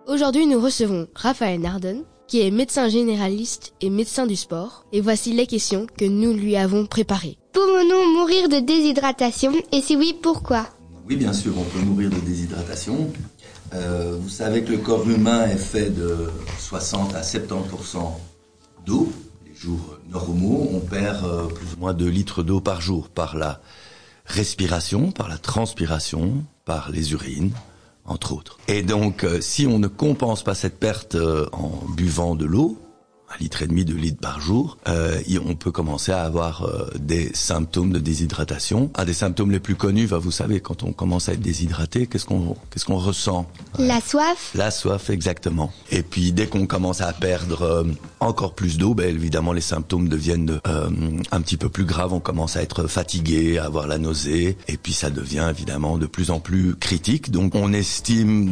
Aujourd'hui, nous recevons Raphaël Nardon, qui est médecin généraliste et médecin du sport. Et voici les questions que nous lui avons préparées. Pouvons-nous mourir de déshydratation et si oui, pourquoi ? Oui, bien sûr, on peut mourir de déshydratation. Vous savez que le corps humain est fait de 60 à 70% d'eau. Les jours normaux, on perd plus ou moins 2 litres d'eau par jour par la respiration, par la transpiration, par les urines, entre autres. Et donc, si on ne compense pas cette perte en buvant de l'eau, 1,5 litre, 2 litres par jour, on peut commencer à avoir des symptômes de déshydratation. Un des symptômes les plus connus, vous savez, quand on commence à être déshydraté, qu'est-ce qu'on ressent ? La soif ? La soif, exactement. Et puis, dès qu'on commence à perdre encore plus d'eau, évidemment, les symptômes deviennent un petit peu plus graves. On commence à être fatigué, à avoir la nausée, et puis ça devient évidemment de plus en plus critique. Donc, on estime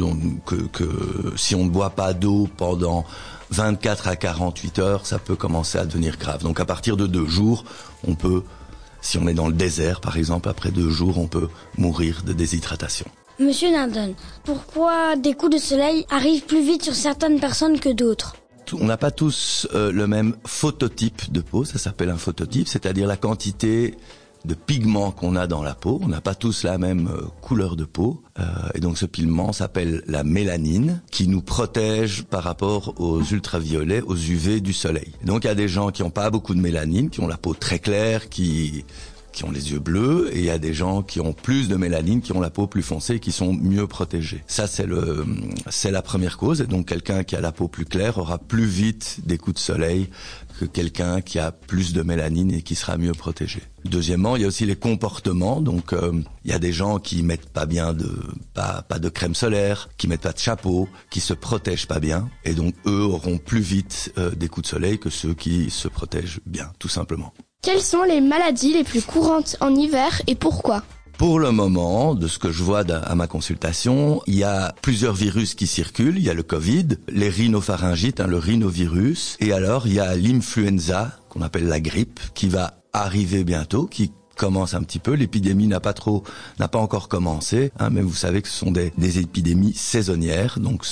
que si on ne boit pas d'eau pendant 24 à 48 heures, ça peut commencer à devenir grave. Donc à partir de 2 jours, on peut, si on est dans le désert par exemple, après 2 jours, on peut mourir de déshydratation. Monsieur Nardon, pourquoi des coups de soleil arrivent plus vite sur certaines personnes que d'autres ? On n'a pas tous le même phototype de peau, ça s'appelle un phototype, c'est-à-dire la quantité de pigments qu'on a dans la peau. On n'a pas tous la même couleur de peau. Et donc ce pigment s'appelle la mélanine, qui nous protège par rapport aux ultraviolets, aux UV du soleil. Et donc il y a des gens qui n'ont pas beaucoup de mélanine, qui ont la peau très claire, qui ont les yeux bleus, et il y a des gens qui ont plus de mélanine, qui ont la peau plus foncée, qui sont mieux protégés. Ça, c'est la première cause. Et donc quelqu'un qui a la peau plus claire aura plus vite des coups de soleil que quelqu'un qui a plus de mélanine et qui sera mieux protégé. Deuxièmement, il y a aussi les comportements. Donc, il y a des gens qui mettent pas bien pas de crème solaire, qui mettent pas de chapeau, qui se protègent pas bien, et donc eux auront plus vite des coups de soleil que ceux qui se protègent bien, tout simplement. Quelles sont les maladies les plus courantes en hiver et pourquoi ? Pour le moment, de ce que je vois à ma consultation, il y a plusieurs virus qui circulent. Il y a le Covid, les rhinopharyngites, le rhinovirus, et alors il y a l'influenza, qu'on appelle la grippe, qui va arriver bientôt, qui commence un petit peu. L'épidémie n'a pas encore commencé, mais vous savez que ce sont des épidémies saisonnières. Donc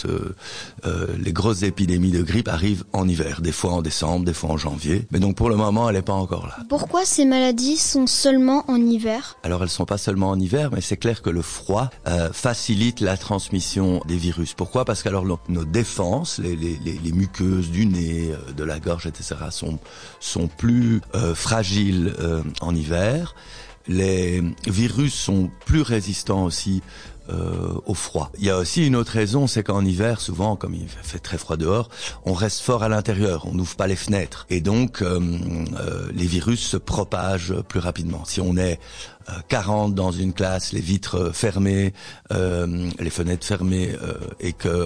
les grosses épidémies de grippe arrivent en hiver, des fois en décembre, des fois en janvier. Mais donc pour le moment, elle n'est pas encore là. Pourquoi ces maladies sont seulement en hiver ? Alors elles sont pas seulement en hiver, mais c'est clair que le froid facilite la transmission des virus. Pourquoi ? Parce qu'alors nos défenses, les muqueuses du nez, de la gorge, etc. sont plus fragiles en hiver. Les virus sont plus résistants aussi au froid. Il y a aussi une autre raison, c'est qu'en hiver, souvent, comme il fait très froid dehors, on reste fort à l'intérieur, on n'ouvre pas les fenêtres. Et donc, les virus se propagent plus rapidement. Si on est 40 dans une classe, les vitres fermées, les fenêtres fermées, et que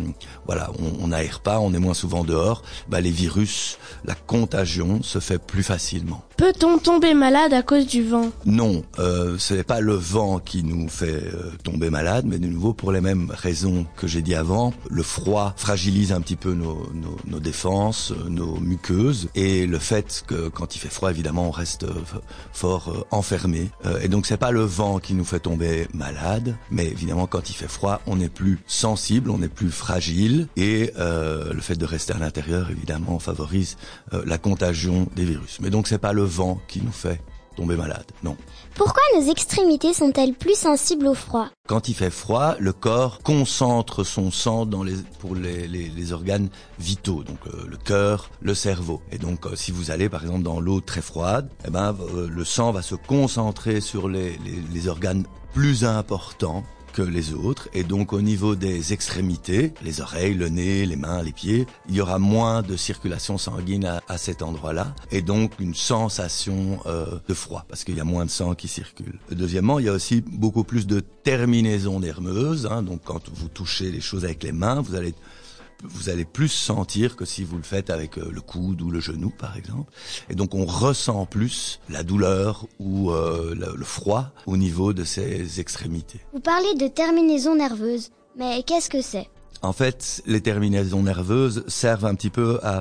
on n'aère pas, on est moins souvent dehors, les virus, la contagion se fait plus facilement. Peut-on tomber malade à cause du vent ? Non, ce n'est pas le vent qui nous fait tomber malade, mais de nouveau pour les mêmes raisons que j'ai dit avant. Le froid fragilise un petit peu nos défenses, nos muqueuses, et le fait que quand il fait froid, évidemment, on reste fort enfermé. Et donc c'est pas le vent qui nous fait tomber malade, mais évidemment quand il fait froid, on est plus sensible, on est plus fragile, et le fait de rester à l'intérieur, évidemment, favorise la contagion des virus. Mais donc c'est pas le vent qui nous fait tomber malade, non. Pourquoi nos extrémités sont-elles plus sensibles au froid ? Quand il fait froid, le corps concentre son sang pour les organes vitaux, donc le cœur, le cerveau. Et donc si vous allez par exemple dans l'eau très froide, le sang va se concentrer sur les organes plus importants que les autres, et donc au niveau des extrémités, les oreilles, le nez, les mains, les pieds, il y aura moins de circulation sanguine à cet endroit-là, et donc une sensation de froid, parce qu'il y a moins de sang qui circule. Deuxièmement, il y a aussi beaucoup plus de terminaisons nerveuses, donc quand vous touchez les choses avec les mains, vous allez plus sentir que si vous le faites avec le coude ou le genou, par exemple. Et donc, on ressent plus la douleur ou le froid au niveau de ces extrémités. Vous parlez de terminaisons nerveuses, mais qu'est-ce que c'est ? En fait, les terminaisons nerveuses servent un petit peu à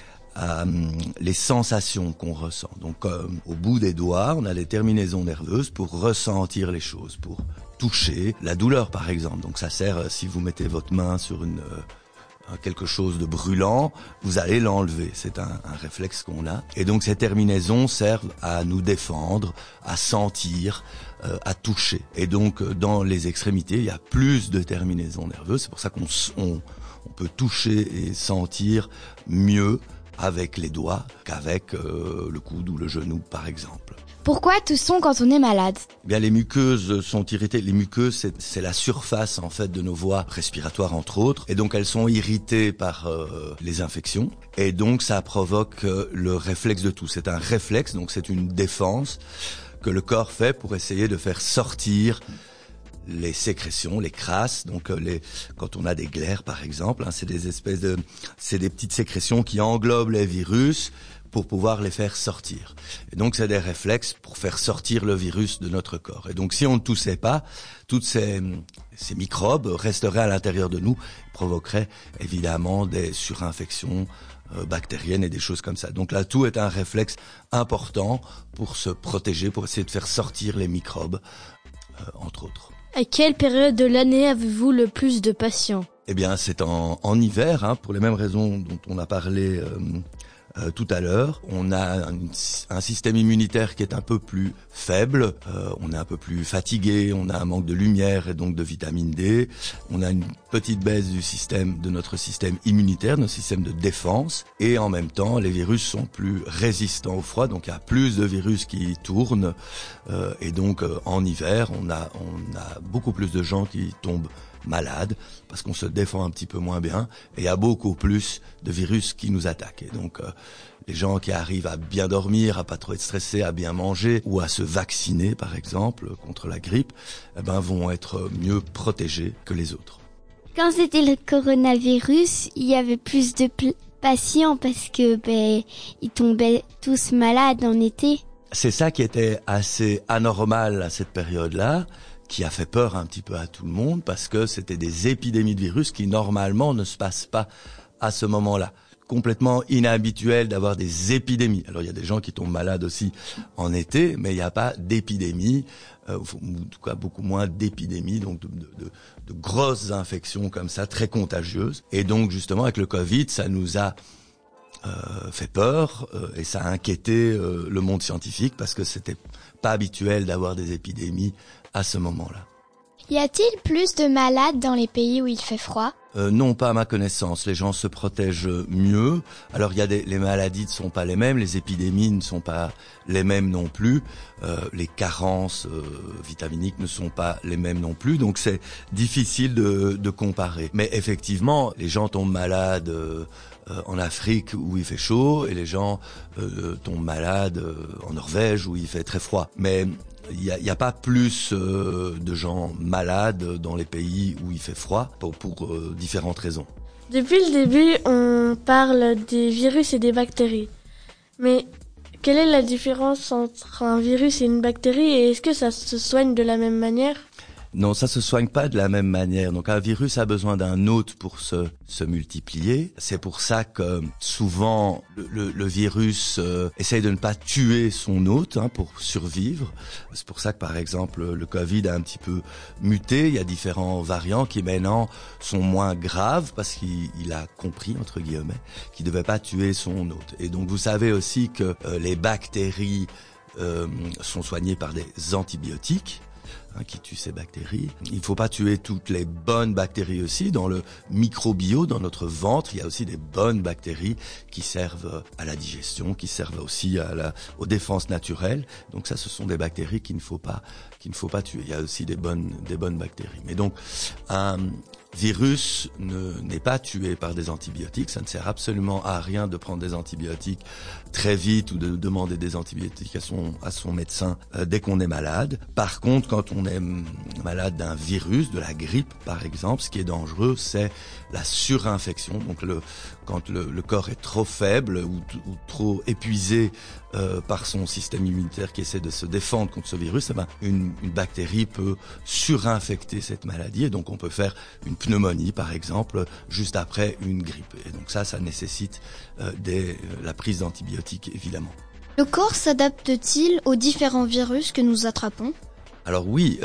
les sensations qu'on ressent. Donc, au bout des doigts, on a les terminaisons nerveuses pour ressentir les choses, pour toucher la douleur, par exemple. Donc ça sert, si vous mettez votre main sur quelque chose de brûlant, vous allez l'enlever. C'est un réflexe qu'on a. Et donc ces terminaisons servent à nous défendre, à sentir, à toucher. Et donc dans les extrémités, il y a plus de terminaisons nerveuses. C'est pour ça qu'on peut toucher et sentir mieux avec les doigts qu'avec le coude ou le genou, par exemple. Pourquoi toussons quand on est malade ? Eh bien, les muqueuses sont irritées. Les muqueuses, c'est la surface, en fait, de nos voies respiratoires, entre autres. Et donc, elles sont irritées par les infections. Et donc, ça provoque le réflexe de toux. C'est un réflexe, donc c'est une défense que le corps fait pour essayer de faire sortir les sécrétions, les crasses, donc quand on a des glaires par exemple, c'est des petites sécrétions qui englobent les virus pour pouvoir les faire sortir. Et donc c'est des réflexes pour faire sortir le virus de notre corps. Et donc si on ne toussait pas, toutes ces microbes resteraient à l'intérieur de nous, provoqueraient évidemment des surinfections bactériennes et des choses comme ça. Donc la toux est un réflexe important pour se protéger, pour essayer de faire sortir les microbes, entre autres. À quelle période de l'année avez-vous le plus de patients ? Eh bien, c'est en hiver, pour les mêmes raisons dont on a parlé tout à l'heure. On a un système immunitaire qui est un peu plus faible, on est un peu plus fatigué, on a un manque de lumière et donc de vitamine D. On a une petite baisse de notre système immunitaire, notre système de défense. Et en même temps, les virus sont plus résistants au froid, donc il y a plus de virus qui tournent. Et donc, en hiver, on a beaucoup plus de gens qui tombent malades parce qu'on se défend un petit peu moins bien et il y a beaucoup plus de virus qui nous attaquent. Et donc les gens qui arrivent à bien dormir, à pas trop être stressés, à bien manger ou à se vacciner par exemple contre la grippe, vont être mieux protégés que les autres. Quand c'était le coronavirus, il y avait plus de patients parce que ils tombaient tous malades en été. C'est ça qui était assez anormal à cette période-là, qui a fait peur un petit peu à tout le monde parce que c'était des épidémies de virus qui normalement ne se passent pas à ce moment-là. Complètement inhabituel d'avoir des épidémies. Alors il y a des gens qui tombent malades aussi en été, mais il n'y a pas d'épidémie, ou en tout cas beaucoup moins d'épidémies, donc de grosses infections comme ça, très contagieuses. Et donc justement avec le Covid, ça nous a fait peur et ça a inquiété le monde scientifique parce que c'était pas habituel d'avoir des épidémies à ce moment-là. Y a-t-il plus de malades dans les pays où il fait froid ? Non, pas à ma connaissance. Les gens se protègent mieux. Alors, les maladies ne sont pas les mêmes, les épidémies ne sont pas les mêmes non plus. Les carences vitaminiques ne sont pas les mêmes non plus. Donc, c'est difficile de comparer. Mais effectivement, les gens tombent malades en Afrique où il fait chaud et les gens tombent malades en Norvège où il fait très froid. Mais il y a pas plus de gens malades dans les pays où il fait froid pour différentes raisons. Depuis le début, on parle des virus et des bactéries. Mais quelle est la différence entre un virus et une bactérie et est-ce que ça se soigne de la même manière ? Non, ça se soigne pas de la même manière. Donc un virus a besoin d'un hôte pour se multiplier. C'est pour ça que souvent le virus essaye de ne pas tuer son hôte pour survivre. C'est pour ça que par exemple le Covid a un petit peu muté. Il y a différents variants qui maintenant sont moins graves parce qu'il a compris entre guillemets qu'il devait pas tuer son hôte. Et donc vous savez aussi que les bactéries sont soignées par des antibiotiques qui tue ces bactéries. Il ne faut pas tuer toutes les bonnes bactéries aussi. Dans le microbio, dans notre ventre, il y a aussi des bonnes bactéries qui servent à la digestion, qui servent aussi aux défenses naturelles. Donc ça, ce sont des bactéries qu'il ne faut pas tuer. Il y a aussi des bonnes bactéries. Mais donc, un virus n'est pas tué par des antibiotiques. Ça ne sert absolument à rien de prendre des antibiotiques très vite ou de demander des antibiotiques à son médecin dès qu'on est malade. Par contre, quand on est malade d'un virus, de la grippe par exemple, ce qui est dangereux, c'est la surinfection. Donc quand le corps est trop faible ou trop épuisé par son système immunitaire qui essaie de se défendre contre ce virus, une bactérie peut surinfecter cette maladie et donc on peut faire une pneumonie par exemple juste après une grippe. Et donc ça nécessite la prise d'antibiotiques évidemment. Le corps s'adapte-t-il aux différents virus que nous attrapons ? Alors oui,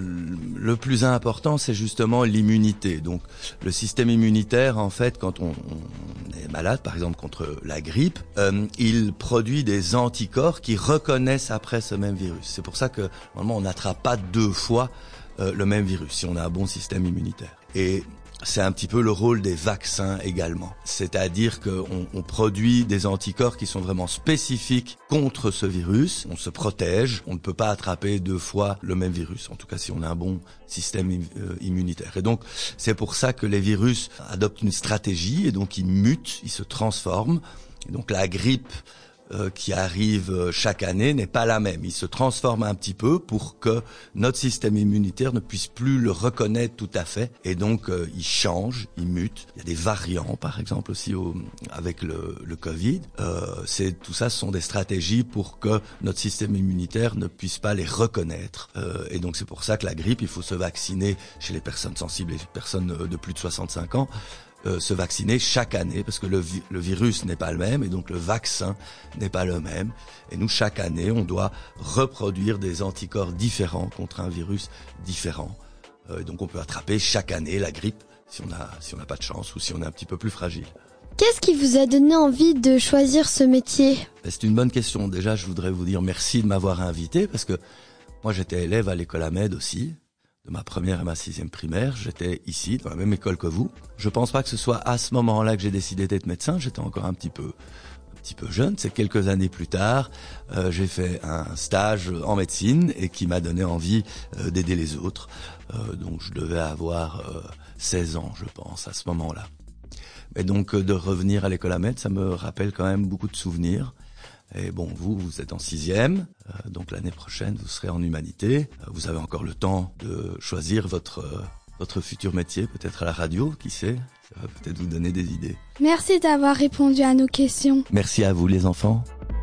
le plus important, c'est justement l'immunité. Donc le système immunitaire, en fait, quand on est malade, par exemple contre la grippe, il produit des anticorps qui reconnaissent après ce même virus. C'est pour ça que normalement on n'attrape pas 2 fois le même virus si on a un bon système immunitaire. Et c'est un petit peu le rôle des vaccins également. C'est-à-dire qu'on produit des anticorps qui sont vraiment spécifiques contre ce virus. On se protège. On ne peut pas attraper 2 fois le même virus. En tout cas, si on a un bon système immunitaire. Et donc, c'est pour ça que les virus adoptent une stratégie et donc ils mutent, ils se transforment. Et donc, la grippe qui arrive chaque année n'est pas la même. Il se transforme un petit peu pour que notre système immunitaire ne puisse plus le reconnaître tout à fait. Et donc, il change, il mute. Il y a des variants, par exemple, aussi avec le Covid. Tout ça, ce sont des stratégies pour que notre système immunitaire ne puisse pas les reconnaître. Et donc, c'est pour ça que la grippe, il faut se vacciner chez les personnes sensibles et les personnes de plus de 65 ans. Se vacciner chaque année parce que le virus n'est pas le même et donc le vaccin n'est pas le même. Et nous, chaque année, on doit reproduire des anticorps différents contre un virus différent. Donc on peut attraper chaque année la grippe si on n'a pas de chance ou si on est un petit peu plus fragile. Qu'est-ce qui vous a donné envie de choisir ce métier ? C'est une bonne question. Déjà, je voudrais vous dire merci de m'avoir invité parce que moi, j'étais élève à l'école Ahmed aussi. De ma première à ma 6e primaire, j'étais ici, dans la même école que vous. Je pense pas que ce soit à ce moment-là que j'ai décidé d'être médecin. J'étais encore un petit peu jeune. C'est quelques années plus tard, j'ai fait un stage en médecine et qui m'a donné envie d'aider les autres. Donc je devais avoir 16 ans, je pense, à ce moment-là. Mais donc de revenir à l'école Ahmed, ça me rappelle quand même beaucoup de souvenirs. Et bon, vous êtes en 6e, donc l'année prochaine, vous serez en humanité. Vous avez encore le temps de choisir votre futur métier, peut-être à la radio, qui sait, ça va peut-être vous donner des idées. Merci d'avoir répondu à nos questions. Merci à vous les enfants.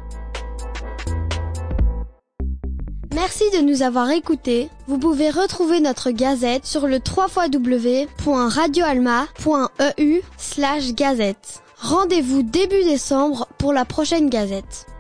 Merci de nous avoir écoutés. Vous pouvez retrouver notre gazette sur le www.radioalma.eu/gazette. Rendez-vous début décembre pour la prochaine gazette.